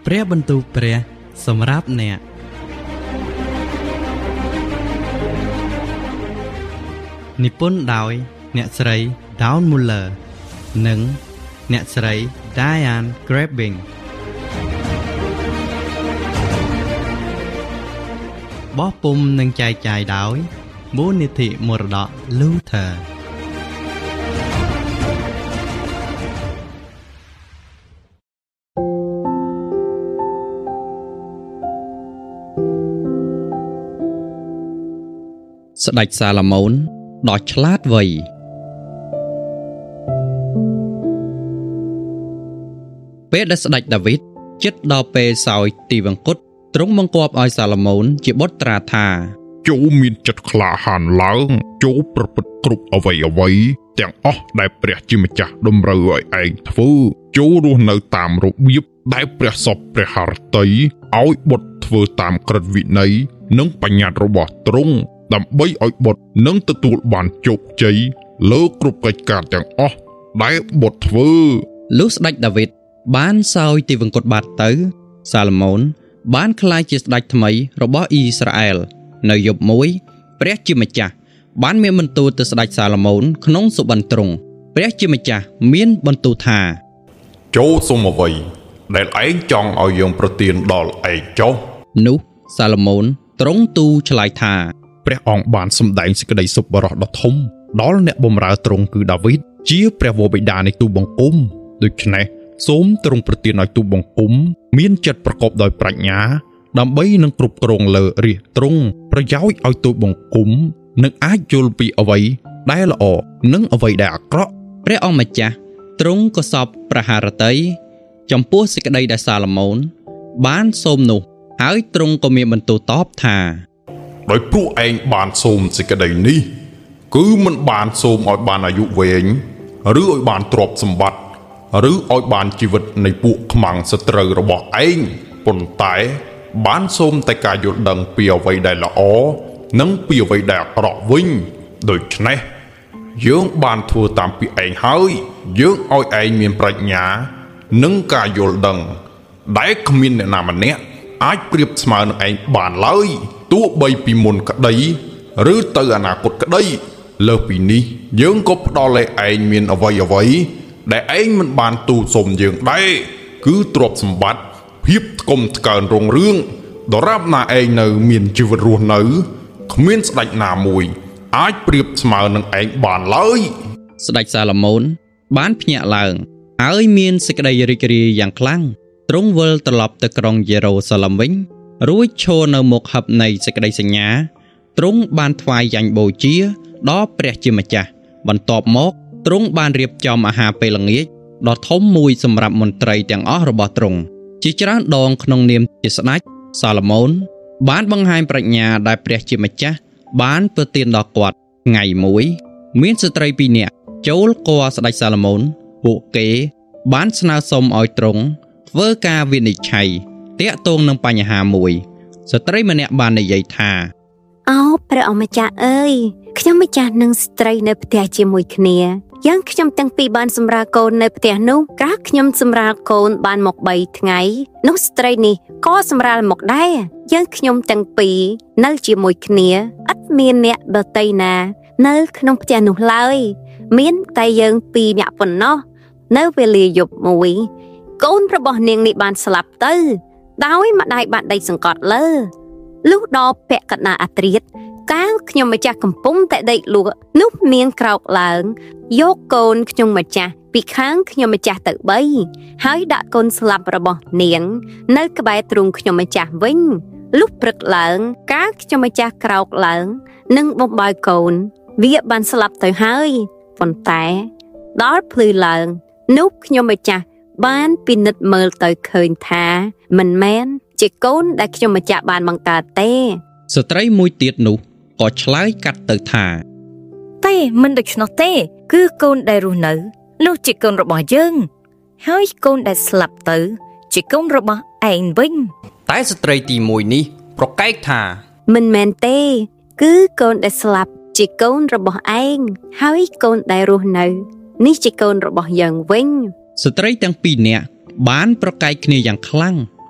ព្រះបន្ទូលព្រះសម្រាប់អ្នកនិពន្ធដោយអ្នកស្រី Dawn Muller និងអ្នកស្រី Diane Grabbing បោះពុម្ពនិងចែកចាយដោយមូលនិធិមរតក Lutherស្ដេចសាឡូមោនដ៏ឆ្លាតវៃពេលដែលស្ដេចដាវីតជិតដល់ពេលសោយទីវង្គតទ្រង់បង្គាប់ឲ្យសាឡូមោនជាបុត្រាថាចូលមានចិត្តក្លាហានឡើងចូលប្រព្រឹត្តគ្រប់អ្វីទាំងអស់ដែលព្រះជាម្ចាស់តម្រូវឲ្យឯងធ្វើចូលរស់នៅតាមរបៀបដែលព្រះសពព្រះハរតីឲ្យបុត្រធ្វើតាមក្រឹតវិន័យនិងបញ្ញត្តិរបស់ទ្រង់ដើម្បីឲ្យបុត្រនឹងទទួលបានជោគជ័យលើគ្រប់កិច្ចការទាំងអស់ដែលបុត្រធ្វើលុះស្ដេចដាវីតបានសោយទីវង្គតបាត់ទៅសាឡូមោនបានក្លាយជាស្ដេចថ្មីរបស់អ៊ីស្រាអែលនៅយប់មួយព្រះជាម្ចាស់បានមានបន្ទូលទៅស្ដេចសាឡូមោនក្នុងសុបិនទ្រង់ព្រះជាម្ចាស់មានបន្ទូលថាចូលសុំអ្វីដែលឯងចង់ឲ្យយើងប្រទានដល់ឯងចុះនោះសាឡូមោនទ្រង់ទូលឆ្លើយថាព្រះអង្គបានសម្ដែងសេចក្តីសប្បុរសដ៏ធំដល់អ្នកបម្រើទ្រង់គឺដាវីតជាព្រះវរបិតានៃទូលបង្គំដូច្នេះសូមទ្រង់ប្រទានឲ្យទូលបង្គំមានចិត្តប្រកបដោយប្រាជ្ញាដើម្បីនឹងគ្រប់គ្រងលើរាជទ្រង់ប្រយោជន៍ឲ្យទូលបង្គំនឹងអាចយល់ពីអ្វីដែលល្អនិងអ្វីដែលអាក្រក់ព្រះអង្គម្ចាស់ទ្រង់ក៏សពព្រះハរតីចំពោះសេចក្តីដែលសាឡូមោនបានសូមនោះហើយទ្រង់ក៏មានបន្ទូលតបថាដោយព្រោះឯងបានសូមសេចក្តីនេះគឺមិនបានសូមឲ្យបានអាយុវែងឬឲ្យបានទ្រព្យសម្បត្តិឬឲ្យបានជីវិតនៃពួកខ្មាំងសត្រូវរបស់ឯងប៉ុន្តែបានសូមតែការយល់ដឹងពីអ្វីដែលល្អនិងពីអ្វីដែលអាក្រក់វិញដូច្នេះយើងបានធ្វើតាមពីឯងហើយយើងឲ្យឯងមានប្រាជ្ញានិងការយល់ដឹងដែលគ្មានអ្នកណាម្នាក់អាចប្រៀបស្មើនឹងឯងបានឡើយទោះបីពីមុនក្តីឬទៅអនាគតក្តីលើសពីនេះយើងក៏ផ្ដល់ឲ្យឯងមានអ្វីដែលឯងមិនបានទូលសុំយើងដែរគឺទ្រព្យសម្បត្តិភាពថ្កុំថ្កើងរុងរឿងដរាបណាឯងនៅមានជីវិតរស់នៅគ្មានស្ដេចណាមួយអាចប្រៀបស្មើនឹងឯងបានឡើយស្ដេចសាឡូមោនបានភ្ញាក់ឡើងហើយមានសេចក្តីរីករាយយ៉ាងខ្លាំងទ្រង់វិលត្រឡប់ទៅក្រុងយេរូសាឡឹមវិញរួចឈរនៅមុខហឹបនៃសេចក្តីសញ្ញាទ្រង់បានថ្វាយយ៉ាញ់បូជាដល់ព្រះជាម្ចាស់បន្ទាប់មកទ្រង់បានរៀបចំអាហារពេលល្ងាចដ៏ធំមួយសម្រាប់មន្ត្រីទាំងអស់របស់ទ្រង់ជាច្រើនដងក្នុងនាមជាស្ដេចសាឡូមោនបានបង្ហាញប្រាជ្ញាដែលព្រះជាម្ចាស់បានប្រទានដល់គាត់ថ្ងៃមួយមានស្ត្រីពីរនាក់ចូលគាល់ស្ដេចសាឡូមោនពួកគេបានស្នើសុំឲ្យទ្រង់ធ្វើការវិនិច្ឆ័យទាក់ទងនឹងបញ្ហាមួយស្ត្រីម្នាក់បាននិយាយថាអូព្រះអង្គម្ចាស់អើយខ្ញុំម្ចាស់និងស្ត្រីនៅផ្ទះជាមួយគ្នាយ៉ាងខ្ញុំទាំងពីរបានសម្រាលកូននៅផ្ទះនោះកាលខ្ញុំសម្រាលកូនបានមក3ថ្ងៃនោះស្ត្រីនេះក៏សម្រាលមកដែរយ៉ាងខ្ញុំទាំងពីរនៅជាមួយគ្នាឥតមានអ្នកដទៃណានៅក្នុងផ្ទះនោះឡើយមានតែយើងពីរនាក់ប៉ុណ្ណោះនៅវេលាយប់មួយកូនរបស់នាងនេះបានស្លាប់ទៅដោយម្ដាយបានដេកសង្កត់លើលុះដល់ពាក់កណ្ដាលអាធ្រាត្រកាលខ្ញុំម្ចាស់កំពុងតែដេកលក់នោះនាងក្រោកឡើងយកកូនខ្ញុំម្ចាស់ពីខាងខ្ញុំម្ចាស់ទៅ3ហើយដាក់កូនស្លាប់របស់នាងនៅក្បែរទ្រូងខ្ញុំម្ចាស់វិញលុះព្រឹកឡើងកាលខ្ញុំម្ចាស់ក្រោកឡើងនិងបំបើកូនវាបានស្លាប់ទៅហើយប៉ុន្តែដល់ភ្លឺឡើងនោះខ្ញុំម្ចាស់បានពិនិត្យមើលទៅឃើញថាមិនមែនជាកូនដែលខ្ញុំម្ចាស់បានបង្កើតទេស្ត្រីមួយទៀតនោះក៏ឆ្លើយកាត់ទៅថាទេមិនដូច្នោះទេគឺកូនដែលរស់នៅនោះជាកូនរបស់យើងហើយកូនដែលស្លាប់ទៅជាកូនរបស់ឯងវិញតែស្ត្រីទី1នេះប្រកែកថាមិនមែនទេគឺកូនដែលស្លាប់ជាកូនរបស់ឯងហើយកូនដែលរស់នៅនេះជាកូនរបស់យើងវិញស្ត្រីទាំងពីរនាក់បានប្រកែកគ្នាយ៉ាងខ្លាំង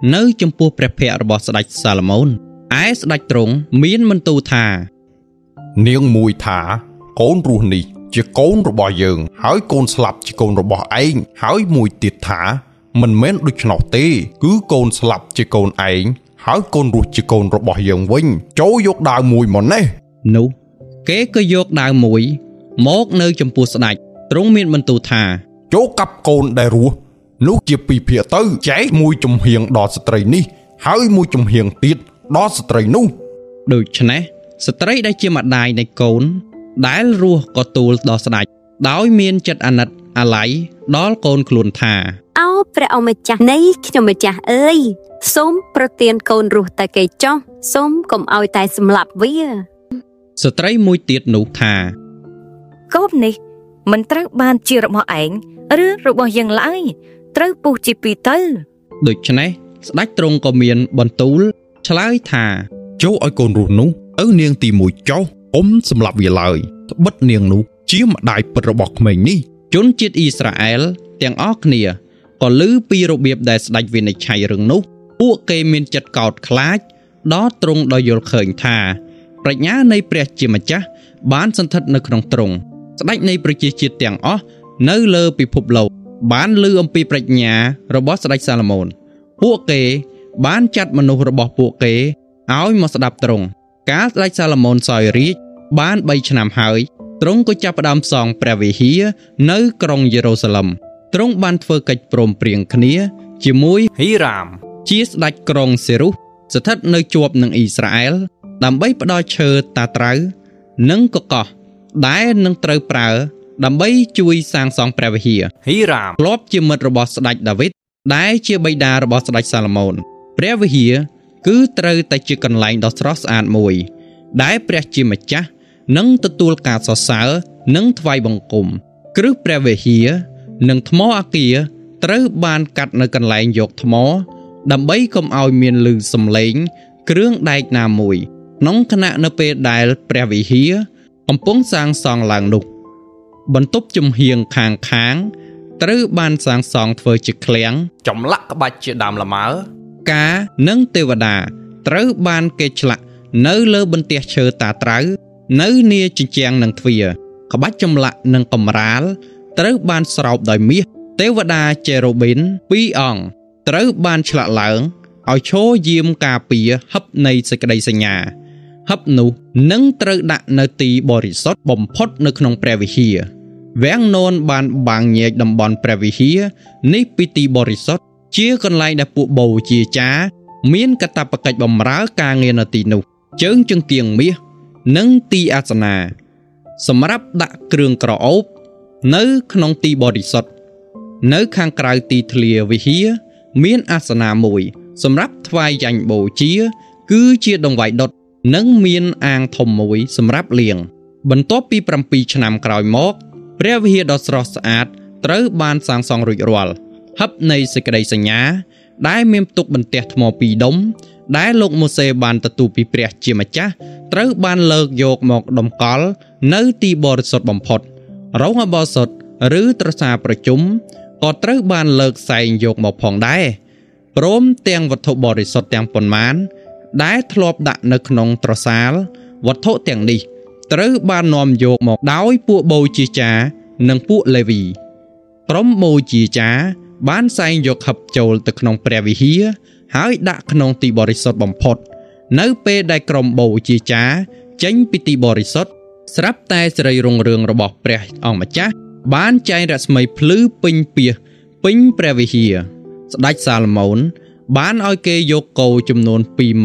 នៅចំពោះព្រះភ័ក្ត្ររបស់ស្ដេចសាឡូមោនឯស្ដេចទ្រង់មានបន្ទូលថានាងមួយថាកូនរស់នេះជាកូនរបស់យើងហើយកូនស្លាប់ជាកូនរបស់ឯងហើយមួយទៀតថាមិនមែនដូច្នោះទេគឺកូនស្លាប់ជាកូនឯងហើយកូនរស់ជាកូនរបស់យើងវិញចូលយកដាវមួយមកនេះនោះគេក៏យកដាវមួយមកនៅចំពោះស្ដេចទ្រង់មានបន្ទូលថាចូលកាប់កូនដែលរស់នោះជាពីរភាគទៅចែកមួយចំហៀងដល់ស្ត្រីនេះហើយមួយចំហៀងទៀតដល់ស្ត្រីនោះដូច្នេះស្ត្រីដែលជាម្ដាយនៃកូនដែលរស់ក៏ទូលដល់ស្ដេចដោយមានចិត្តអាណិតអាល័យដល់កូនខ្លួនថាឱព្រះអម្ចាស់នៃខ្ញុំម្ចាស់អើយសូមប្រទានកូនរស់តែគេចោះសូមកុំឲ្យតែសម្លាប់វាស្ត្រីមួយទៀតនោះថាកូននេះមិនត្រូវបានជារបស់ឯងឬរបស់យើងឡើយត្រូវពុះជាពីរទៅដូច្នេះស្ដេចទ្រង់ក៏មានបន្ទូលឆ្លើយថាចូលឲ្យកូនរស់នោះឪនាងទី1ចុះសម្លាប់វាឡើយត្បិតនាងនោះជាម្ដាយពិតរបស់ក្មេងនេះជនជាតិអ៊ីស្រាអែលទាំងអស់គ្នាក៏ឮពីរបៀបដែលស្ដេចវិនិច្ឆ័យរឿងនោះពួកគេមានចិត្តកោតខ្លាចដល់ទ្រង់ដោយយល់ឃើញថាប្រាជ្ញានៃព្រះជាម្ចាស់បានសន្ធិដ្ឋនៅក្នុងទ្រង់ស្ដេចនៃប្រជាជាតិទាំងអស់នៅលើពិភពលោកបានឮអំពីប្រាជ្ញារបស់ស្ដេចសាឡូមោនពួកគេបានចាត់មនុស្សរបស់ពួកគេឲ្យមកស្ដាប់ទ្រង់កាលស្ដេចសាឡូមោនសោយរាជ្យបាន3ឆ្នាំហើយទ្រង់ក៏ចាប់ផ្ដើមសង់ព្រះវិហារនៅក្រុងយេរូសាឡិមទ្រង់បានធ្វើកិច្ចព្រមព្រៀងគ្នាជាមួយហ៊ីរ៉ាមជាស្ដេចក្រុងសេរុសស្ថិតនៅជាប់នឹងអ៊ីស្រាអែលដើម្បីផ្ដល់ឈើតាត្រៅនិងកកោះដែលនឹងត្រូវប្រើដើម្បីជួយសាងសង់ព្រះវិហារហ៊ីរ៉ាមធ្លាប់ជាមិត្តរបស់ស្ដេចដាវីតដែលជាបិតារបស់ស្ដេចសាឡូមោនព្រះវិហារគឺត្រូវតែជាកន្លែងដ៏ស្រស់ស្អាតមួយដែលព្រះជាម្ចាស់នឹងទទួលការសរសើរនិងថ្វាយបង្គំគ្រឹះព្រះវិហារនិងថ្មអាគារត្រូវបានកាត់នៅកន្លែងយកថ្មដើម្បីកុំឲ្យមានឮសំឡេងគ្រឿងដែកណាមួយក្នុងខណៈនៅពេលដែលព្រះវិហារកំពុងសាងសង់ឡើងនោះបន្ទប់ជំហៀងខាងត្រូវបានសាងសង់ធ្វើជាឃ្លាំងចម្លាក់ក្បាច់ជាដើមលម៉ើការនិងទេវតាត្រូវបានគេឆ្លាក់នៅលើបន្ទះឈើតាត្រៅនៅនាជញ្ជាំងនិងទ្វារក្បាច់ចម្លាក់និងកម្រាលត្រូវបានស្រោបដោយមាសទេវតាជេរ៉ូប៊ីន2អង្គត្រូវបានឆ្លាក់ឡើងឲ្យឈរយាមការពារហឹបនៃសេចក្តីសញ្ញាហឹបនោះនឹងត្រូវដាក់នៅទីបរិសុទ្ធបំផុតនៅក្នុងព្រះវិហារវាំងននបានបាំងញែកតំបន់ព្រះវិហារនេះពីទីបរិសុទ្ធជាកន្លែងដែលពួកបូជាចារ្យមានកាតព្វកិច្ចបម្រើការងារនៅទីនោះជើងចង្គៀងមាសនិងទីអាសនាសម្រាប់ដាក់គ្រឿងក្រអូបនៅក្នុងទីបរិសុទ្ធនៅខាងក្រៅទីធ្លាវិហារមានអាសនាមួយសម្រាប់ថ្វាយយ៉ាញ់បូជាគឺជាដង្វាយដុតនិងមានអាងធំមួយសម្រាប់លាងបន្ទាប់ពី7ឆ្នាំក្រោយមកព្រះវិហារដ៏ស្រស់ស្អាតត្រូវបានសាងសង់រួចរាល់ហឹបនៃសេចក្តីសញ្ញាដែលមានផ្ទុកបន្ទះថ្ម2ដុំដែលលោកម៉ូសេបានទទួលពីព្រះជាម្ចាស់ត្រូវបានលើកយកមកតម្កល់នៅទីបរិសុទ្ធបំផុតរោងឧបោសថឬត្រសាប្រជុំក៏ត្រូវបានលើកសែងយកមកផងដែរព្រមទាំងវត្ថុបរិសុទ្ធទាំងប៉ុន្មានដែលធ្លាប់ដាក់នៅក្នុងត្រសាលវត្ថុទាំងនេះត្រូវបាននាំយកមកដោយពួកបូជាចារ្យនិងពួកលេវីក្រុមបូជាចារ្យបានសែងយកហឹបចូលទៅក្នុងព្រះវិហារហើយដាក់ក្នុងទីបរិសុទ្ធបំផុតនៅពេលដែលក្រុមបូជាចារ្យចេញពីទីបរិសុទ្ធស្រាប់តែសិរីរុងរឿងរបស់ព្រះអង្គម្ចាស់បានចែងរស្មីភ្លឺពេញពាសពេញព្រះវិហារស្ដេចសាឡូមោនបានឲ្យគេយកគោចំនួន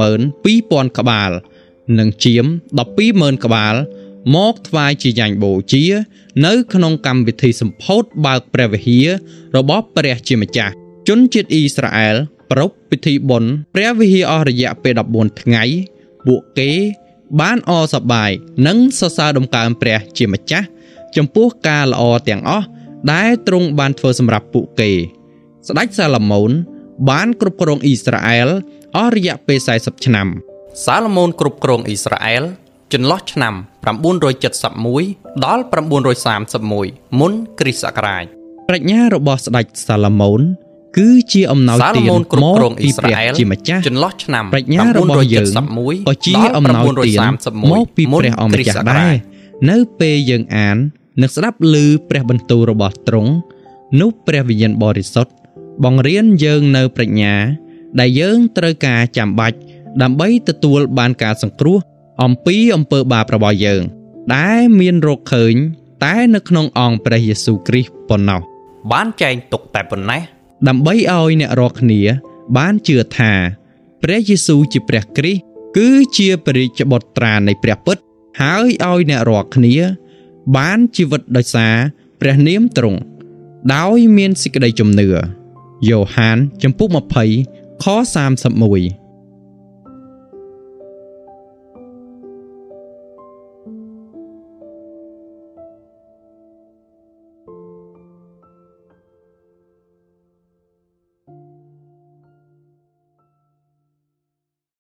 22,000 ក្បាលនិងចៀម 12,000 ក្បាលមកថ្វាយជាយ៉ាញ់បូជានៅក្នុងកម្មវិធីសម្ពោធបើកព្រះវិហាររបស់ព្រះជាម្ចាស់ជនជាតិអ៊ីស្រាអែលប្រារព្ធពិធីបុណ្យព្រះវិហារអស់រយៈពេល14ថ្ងៃពួកគេបានអរសប្បាយនិងសរសើរដំកើងព្រះជាម្ចាស់ចំពោះការល្អទាំងអស់ដែលទ្រង់បានធ្វើសម្រាប់ពួកគេស្ដេចសាឡូមោនបានគ្រប់គ្រងអ៊ីស្រាអែលអស់រយៈពេល40ឆ្នាំសាឡូមោនគ្រប់គ្រងអ៊ីស្រាអែលចន្លោះឆ្នាំ971ដល់931មុនគ្រិស្តសករាជប្រាជ្ញារបស់ស្ដេចសាឡូមោនគឺជាអំណោយទានសាឡមូនគ្រប់គ្រងពីអ៊ីស្រាព្រះអែលជាម្ចាស់ចន្លោះឆ្នាំប្រាជ្ញារបស់យើងក៏ជាអំណោយទានមកពីព្រះអម្ចាស់ដែរនៅពេលយើងអាននិងស្ដាប់ឮព្រះបន្ទូលរបស់ទ្រង់នោះព្រះវិញ្ញាណបរិសុទ្ធបង្រៀនយើងនៅប្រាជ្ញាដែលយើងត្រូវការចាំបាច់ដើម្បីទទួលបានការសង្គ្រោះអំពីអំពើបាបរបស់យើងដែលមានរកឃើញតែនៅក្នុងអង្គព្រះយេស៊ូវគ្រីស្ទប៉ុណ្ណោះបានចែងទុកតែប៉ុណ្ណេះដើម្បីឲ្យអ្នករាល់គ្នាបានជឿថាព្រះយេស៊ូវជាព្រះគ្រីស្ទគឺជាព្រះរាជបុត្រានៃព្រះពិតហើយឲ្យអ្នករាល់គ្នាបានជីវិតដោយសារព្រះនាមទ្រង់ដោយមានសេចក្តីជំនឿយ៉ូហានចំពុក20ខ31